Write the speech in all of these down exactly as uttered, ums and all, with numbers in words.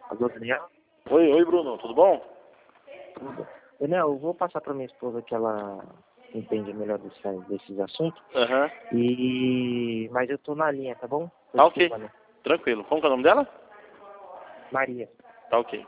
Alô, Daniel? Oi, oi Bruno, tudo bom? Tudo. Daniel, eu vou passar para minha esposa que ela entende melhor desse, desses assuntos. Aham. E... Mas eu tô na linha, tá bom? Tô Tá ok, escutando. tranquilo. Como que é o nome dela? Maria. Tá ok.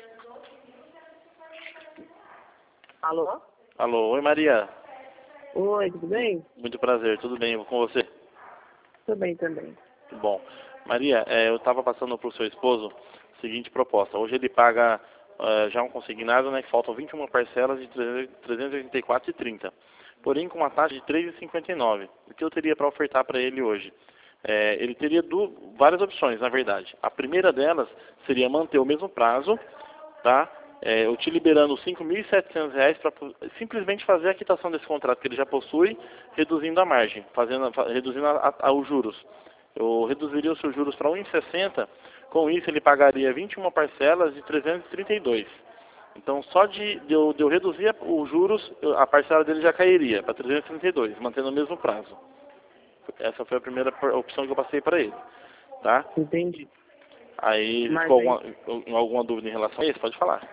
Alô? Alô, oi Maria. Oi, tudo bem? Muito prazer, tudo bem com você? Tudo bem também. Que bom. Maria, é, eu estava passando para o seu esposo a seguinte proposta. Hoje ele paga é, já um consignado, né, que faltam vinte e uma parcelas de trezentos e oitenta e quatro reais e trinta centavos. Porém, com uma taxa de três reais e cinquenta e nove centavos. O que eu teria para ofertar para ele hoje? É, ele teria du várias opções, na verdade. A primeira delas seria manter o mesmo prazo, tá? É, eu te liberando cinco mil e setecentos reais para simplesmente fazer a quitação desse contrato que ele já possui, reduzindo a margem, fazendo, reduzindo a, a, a, os juros. Eu reduziria os seus juros para um vírgula sessenta, com isso ele pagaria vinte e uma parcelas de trezentos e trinta e dois. Então só de, de, eu, de eu reduzir os juros, a parcela dele já cairia para trezentos e trinta e dois, mantendo o mesmo prazo. Essa foi a primeira opção que eu passei para ele, tá? Entendi. Aí, Mas ficou aí- alguma, alguma dúvida em relação a isso? Pode falar.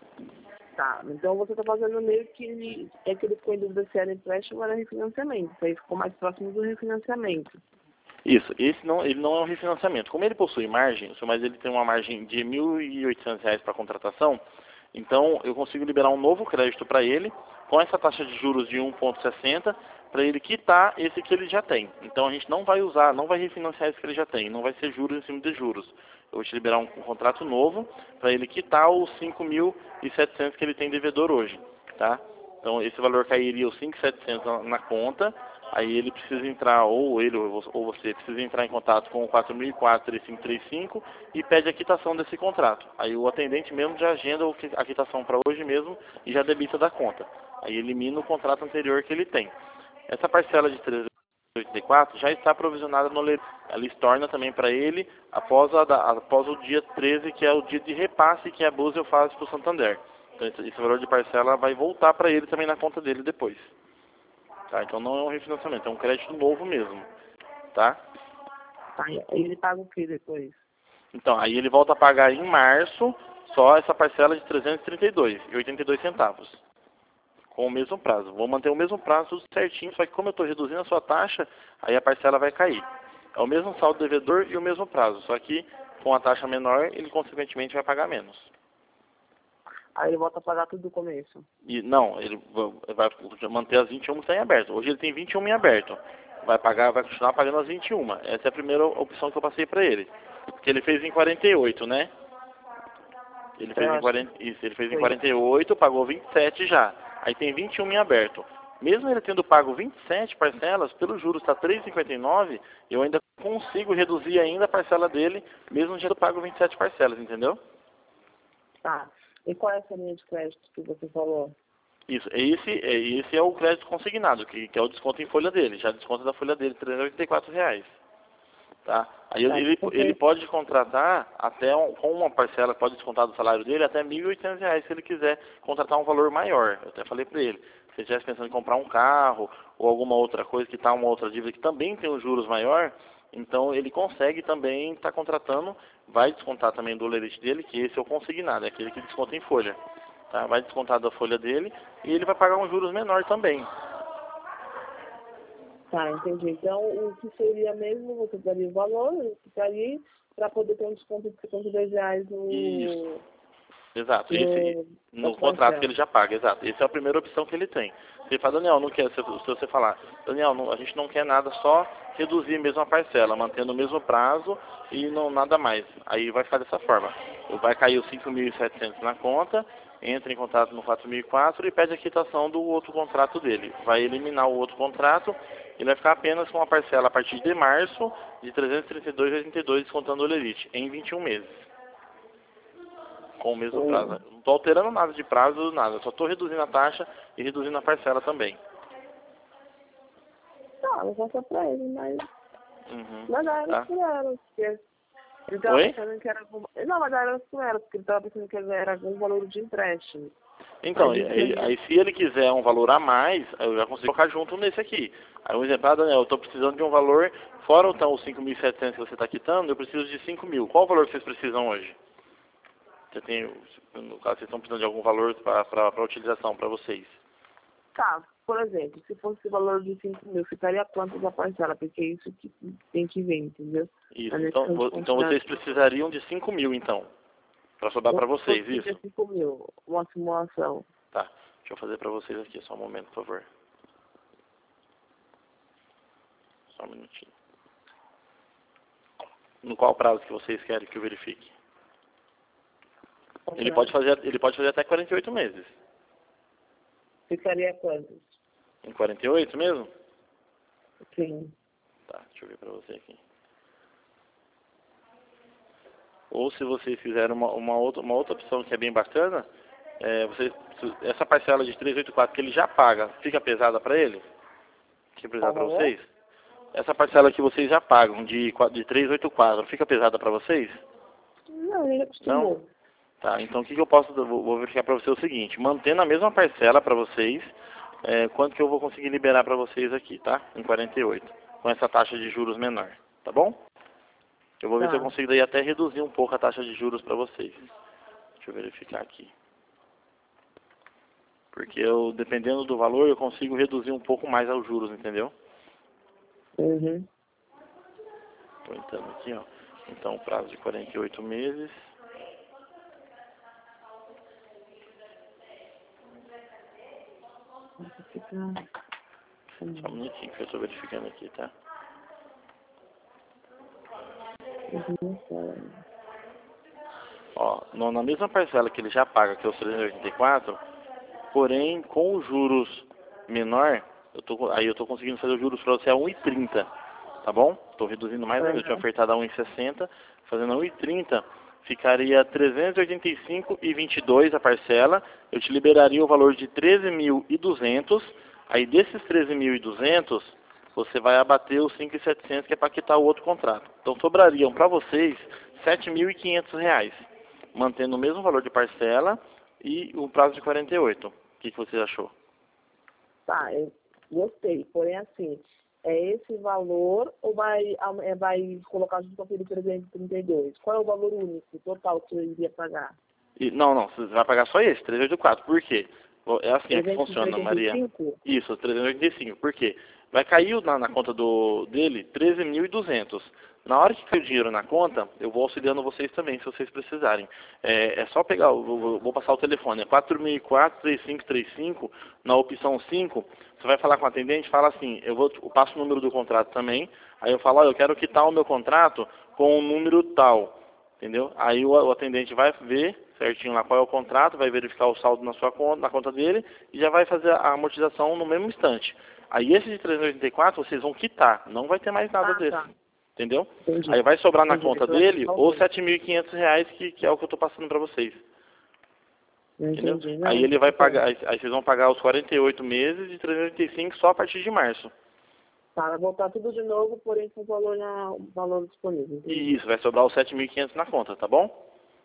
Tá, então você tá fazendo meio que ele, é que ele ficou em dúvida se era empréstimo ou era refinanciamento. Aí ficou mais próximo do refinanciamento. Isso, esse não, ele não é um refinanciamento. Como ele possui margem, mas ele tem uma margem de mil e oitocentos reais para contratação, então eu consigo liberar um novo crédito para ele, com essa taxa de juros de um vírgula sessenta, para ele quitar esse que ele já tem. Então a gente não vai usar, não vai refinanciar esse que ele já tem, não vai ser juros em cima de juros. Eu vou te liberar um, um contrato novo para ele quitar os cinco mil e setecentos que ele tem devedor hoje, tá? Então esse valor cairia os cinco mil e setecentos na, na conta. Aí ele precisa entrar, ou ele ou você precisa entrar em contato com o quatro mil e quatro, três cinco três cinco e pede a quitação desse contrato. Aí o atendente mesmo já agenda a quitação para hoje mesmo e já debita da conta. Aí elimina o contrato anterior que ele tem. Essa parcela de trezentos e oitenta e quatro já está provisionada no leilão. Ela estorna também para ele após, a, após o dia treze, que é o dia de repasse que a Busel faz para o Santander. Então esse, esse valor de parcela vai voltar para ele também na conta dele depois. Tá, então não é um refinanciamento, é um crédito novo mesmo, tá? Tá, e ele paga o que depois? Então, aí ele volta a pagar em março só essa parcela de trezentos e trinta e dois reais e oitenta e dois centavos, com o mesmo prazo. Vou manter o mesmo prazo tudo certinho, só que como eu estou reduzindo a sua taxa, aí a parcela vai cair. É o mesmo saldo devedor e o mesmo prazo, só que com a taxa menor, ele consequentemente vai pagar menos. Aí ele volta a pagar tudo do começo. E, não, ele vai manter as vinte e uma em aberto. Hoje ele tem vinte e uma em aberto. Vai pagar, vai continuar pagando as vinte e uma. Essa é a primeira opção que eu passei para ele. Porque ele fez em quarenta e oito, né? Ele fez em quarenta, isso, ele fez em quarenta e oito, pagou vinte e sete já. Aí tem vinte e uma em aberto. Mesmo ele tendo pago vinte e sete parcelas, pelo juros está três reais e cinquenta e nove, eu ainda consigo reduzir ainda a parcela dele, mesmo tendo pago vinte e sete parcelas, entendeu? Tá. E qual é essa linha de crédito que você falou? Isso, esse, esse é o crédito consignado, que, que é o desconto em folha dele, já desconta da folha dele, trezentos e oitenta e quatro reais. Tá? Aí Tá, ele, porque- ele pode contratar até um, com uma parcela, pode descontar do salário dele até mil e oitocentos reais se ele quiser contratar um valor maior. Eu até falei para ele, se ele estivesse pensando em comprar um carro ou alguma outra coisa que está uma outra dívida que também tem os juros maior, então ele consegue também estar tá contratando, vai descontar também do lerite dele, que esse é o consignado, é aquele que desconta em folha. Tá? Vai descontar da folha dele e ele vai pagar um juros menor também. Tá, entendi. Então, o que seria mesmo, você daria o valor, ele ficaria para poder ter um desconto de cinquenta e dois reais no... Isso. Exato, no- esse no nas contrato parcelas. que ele já paga, exato. Essa é a primeira opção que ele tem. Você fala, Daniel, não quer, se se você falar, Daniel, não, a gente não quer nada, só reduzir mesmo a parcela, mantendo o mesmo prazo e não nada mais. Aí vai ficar dessa forma. Vai cair os cinco mil e setecentos na conta, entra em contato no quatro mil e quatro e pede a quitação do outro contrato dele. Vai eliminar o outro contrato e vai ficar apenas com a parcela a partir de março de trezentos e trinta e dois reais e oitenta e dois centavos descontando o lerite, em vinte e um meses. Com o mesmo prazo. Não estou alterando nada de prazo, nada. Só estou reduzindo a taxa e reduzindo a parcela também. Tá, eu vou passar pra ele, mas... Uhum. Mas era Tá? por ela, porque... Ele tava Oi? pensando que era algum... Não, mas era por ela, porque ele tava pensando que era algum valor de empréstimo. Então, Aí, aí, aí se ele quiser um valor a mais, eu já consigo colocar junto nesse aqui. Aí um exemplo, ah, Daniel, eu estou precisando de um valor, fora então os cinco mil e setecentos que você está quitando, eu preciso de cinco mil. Qual o valor que vocês precisam hoje? Você tem, no caso, vocês estão precisando de algum valor para utilização para vocês. Tá, por exemplo, se fosse o valor de cinco mil, ficaria quanto da parcela? Porque é isso que tem que ver, entendeu? Isso, então, vo, então vocês precisariam de cinco mil, então, para sobrar para vocês, isso? cinco mil, uma simulação. Tá, deixa eu fazer para vocês aqui, só um momento, por favor. Só um minutinho. No qual prazo que vocês querem que eu verifique? Ele pode fazer, ele pode fazer até quarenta e oito meses. Ficaria quantos? Em quarenta e oito mesmo? Sim. Tá, deixa eu ver pra você aqui. Ou se vocês fizerem uma, uma, outra, uma outra opção que é bem bacana, é, vocês, essa parcela de trezentos e oitenta e quatro que ele já paga, fica pesada pra ele? Fica pesada pra vocês? Essa parcela que vocês já pagam de, de trezentos e oitenta e quatro, fica pesada pra vocês? Não, ele acostumou. Não? Tá, então o que, que eu posso, vou, vou verificar para você o seguinte, mantendo a mesma parcela para vocês, é, quanto que eu vou conseguir liberar para vocês aqui, tá? Em quarenta e oito, com essa taxa de juros menor, tá bom? Eu vou ver Tá. se eu consigo daí até reduzir um pouco a taxa de juros para vocês. Deixa eu verificar aqui. Porque eu, dependendo do valor, eu consigo reduzir um pouco mais os juros, entendeu? Uhum. Tô entrando aqui, ó. Então, prazo de quarenta e oito meses. Só um minutinho que eu estou verificando aqui, tá? Ó, no, na mesma parcela que ele já paga, que é os trezentos e oitenta e quatro, porém, com os juros menor, eu tô, aí eu estou conseguindo fazer os juros para você a um e trinta, tá bom? Estou reduzindo mais ainda, eu tinha ofertado a um e sessenta, fazendo a um e trinta, ficaria trezentos e oitenta e cinco e vinte e dois a parcela, eu te liberaria o valor de treze mil e duzentos. Aí desses treze mil e duzentos, você vai abater os cinco mil e setecentos, que é para quitar o outro contrato. Então sobrariam para vocês sete mil e quinhentos reais, mantendo o mesmo valor de parcela e o prazo de quarenta e oito. O que, que você achou? Tá, eu gostei. Porém, assim, é esse valor ou vai, é, vai colocar junto com aquele trezentos e trinta e dois? Qual é o valor único, total, que eu iria pagar? E, não, não, você vai pagar só esse, trezentos e oitenta e quatro. Por quê? É assim que funciona, Maria. Isso, trezentos e oitenta e cinco. Por quê? Vai cair na, na conta do, dele treze mil e duzentos. Na hora que cair o dinheiro na conta, eu vou auxiliando vocês também, se vocês precisarem. É, é só pegar, eu vou, vou passar o telefone, é quatro mil e quatro, três cinco três cinco, na opção cinco, você vai falar com o atendente, fala assim, eu, vou, eu passo o número do contrato também, aí eu falo, ó, eu quero quitar o meu contrato com o número tal, entendeu? Aí o, o atendente vai ver certinho lá qual é o contrato, vai verificar o saldo na sua conta, na conta dele, e já vai fazer a amortização no mesmo instante. Aí esse de trezentos e oitenta e quatro vocês vão quitar, não vai ter mais nada Ah, desse. tá. Entendeu? Entendi. Aí vai sobrar na Entendi. conta Então, dele tá ou sete mil e quinhentos reais, que, que é o que eu estou passando para vocês. Entendeu? Entendi. Não, Aí ele vai tá. pagar, aí, aí vocês vão pagar os quarenta e oito meses de trezentos e oitenta e cinco só a partir de março. Tá, vai voltar tudo de novo, porém com o valor, na, o valor disponível. Entendi. E isso, vai sobrar os sete mil e quinhentos na conta, tá bom?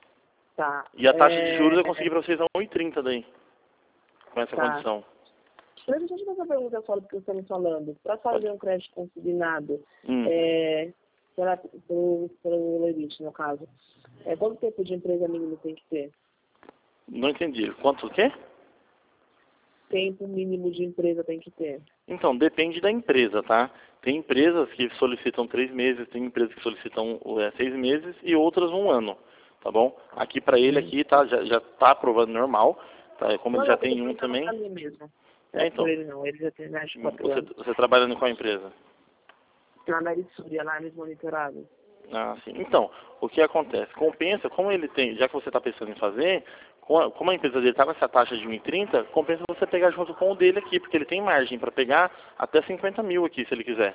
Tá. E a taxa é... de juros eu consegui para vocês a um e trinta daí, com essa Tá. condição. Deixa eu te fazer uma pergunta só do que você está me falando. Para fazer um crédito consignado, Hum. é, pela, pelo, pelo Lerite, no caso, é, quanto tempo de empresa mínimo tem que ter? Não entendi. Quanto o quê? Tempo mínimo de empresa tem que ter? Então, depende da empresa, tá? Tem empresas que solicitam três meses, tem empresas que solicitam é, seis meses e outras um ano, tá bom? Aqui para ele aqui tá, já, já tá aprovado normal, tá? Como Não, ele já não, tem eu tô um também. pra mim mesmo. É, É, então. por ele não, ele já tem mais de quatro Você, anos. você trabalhando com a empresa? Na Merisuri, análise monitorada. Ah, sim. Então, o que acontece? Compensa, como ele tem, já que você está pensando em fazer, com a- como a empresa dele está com essa taxa de um e trinta, compensa você pegar junto com o dele aqui, porque ele tem margem para pegar até cinquenta mil aqui, se ele quiser.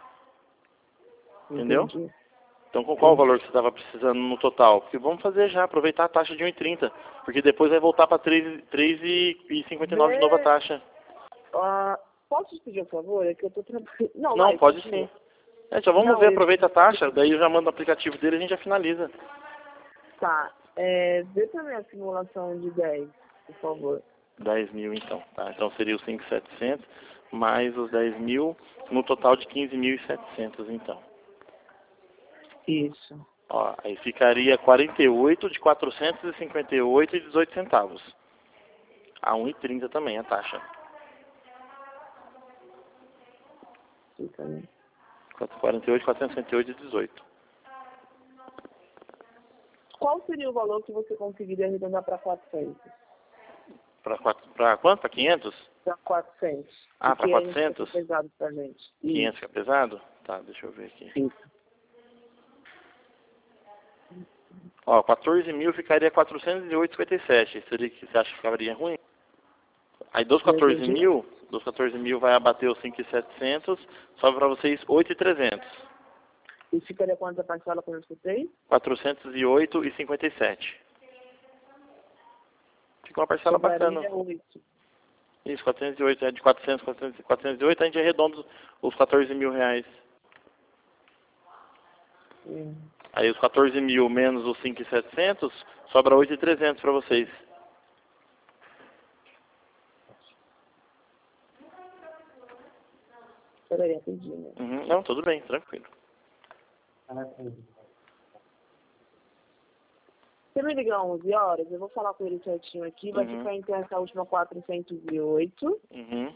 Entendeu? Entendi. Então, com qual o valor que você estava precisando no total? Porque vamos fazer já, aproveitar a taxa de um e trinta, porque depois vai voltar para três e cinquenta e nove de novo a taxa. Ah, posso te pedir um favor? É que eu tô trabalhando. Não, Não, vai, pode continua. sim. É, já vamos Não, ver, eu- aproveita a taxa, daí eu já mando o aplicativo dele e a gente já finaliza. Tá. É, vê pra mim a simulação de dez, por favor. dez mil então, tá? Então seria os cinco mil e setecentos mais os dez mil, no total de quinze mil e setecentos então. Isso. Ó, aí ficaria quarenta e oito de quatrocentos e cinquenta e oito e dezoito centavos. A um e trinta também a taxa. Fica, né? quarenta e oito, quatrocentos e cinquenta e oito e dezoito. Qual seria o valor que você conseguiria arredondar para quatrocentos? Para para quanto? Para quinhentos? Para quatrocentos. Ah, para Porque aí quatrocentos? fica pesado pra gente. quinhentos que é pesado? Tá, deixa eu ver aqui. Isso. Ó, quatorze mil ficaria quatrocentos e oito e cinquenta e sete. Seria que você acha que ficaria ruim? Aí dos quatorze mil, dos quatorze mil vai abater os cinco mil e setecentos, sobra para vocês oito mil e trezentos. E ficaria quanto a parcela quando eu escutei? quatrocentos e oito e cinquenta e sete. Fica uma parcela bacana. oito. Isso, quatrocentos e oito, é de quatrocentos, quatrocentos, quatrocentos e oito, a gente arredonda os quatorze mil reais. Hum. Aí os quatorze mil menos os cinco mil e setecentos, sobra oito mil e trezentos para vocês. Peraí, rapidinho. Uhum. Não, tudo bem, tranquilo. Você me ligar às onze horas, eu vou falar com ele certinho aqui, vai Uhum. ficar entre essa última quatrocentos e oito Uhum.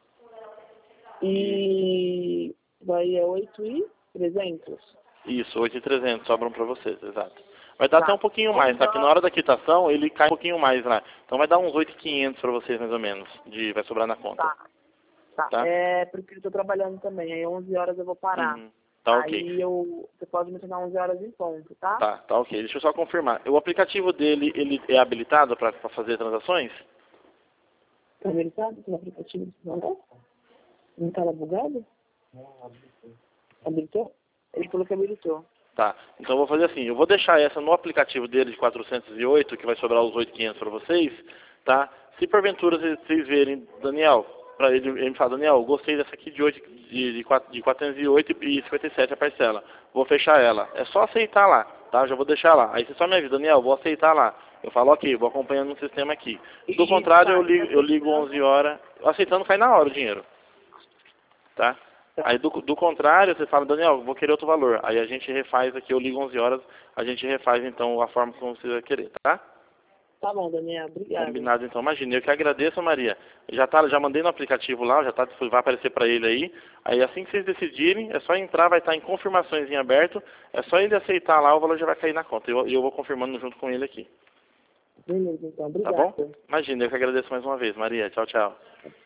e daí é oito e trezentos. Isso, oito mil e trezentos sobram para vocês, exato. Vai dar Tá. até um pouquinho mais, tá? Que na hora da quitação ele cai um pouquinho mais lá. Então vai dar uns oito mil e quinhentos para vocês, mais ou menos, de, vai sobrar na conta. Tá. Tá. Tá? É porque eu tô trabalhando também, aí onze horas eu vou parar. Uhum. Tá ok. Aí eu, você pode me chamar onze horas em ponto, tá? Tá, tá ok. Deixa eu só confirmar. O aplicativo dele, ele é habilitado para fazer transações? Tá habilitado no aplicativo? Não, não tava bugado? Habilitou? Ele falou que habilitou. Tá. Então eu vou fazer assim, eu vou deixar essa no aplicativo dele de quatrocentos e oito, que vai sobrar os oito mil e quinhentos para vocês, tá? Se porventura vocês verem, Daniel, para ele, ele me fala, Daniel, gostei dessa aqui de, oito, de, de, de quatrocentos e oito e cinquenta e sete a parcela. Vou fechar ela. É só aceitar lá, tá? Já vou deixar lá. Aí você só me avisa, Daniel, vou aceitar lá. Eu falo, ok, vou acompanhando no sistema aqui. Do contrário, eu ligo, eu ligo onze horas. Aceitando cai na hora o dinheiro. Tá? Aí do, do contrário, você fala, Daniel, vou querer outro valor. Aí a gente refaz aqui, eu ligo onze horas, a gente refaz então a forma como você vai querer, tá? Tá bom, Daniel, obrigada. Combinado então, imagina, eu que agradeço, Maria. Já, tá, já mandei no aplicativo lá, já tá, vai aparecer para ele aí. Aí assim que vocês decidirem, é só entrar, vai estar em confirmações em aberto, é só ele aceitar lá, o valor já vai cair na conta. E eu, eu vou confirmando junto com ele aqui. Beleza, então, Tá obrigada. bom? Imagina, eu que agradeço mais uma vez, Maria. Tchau, tchau.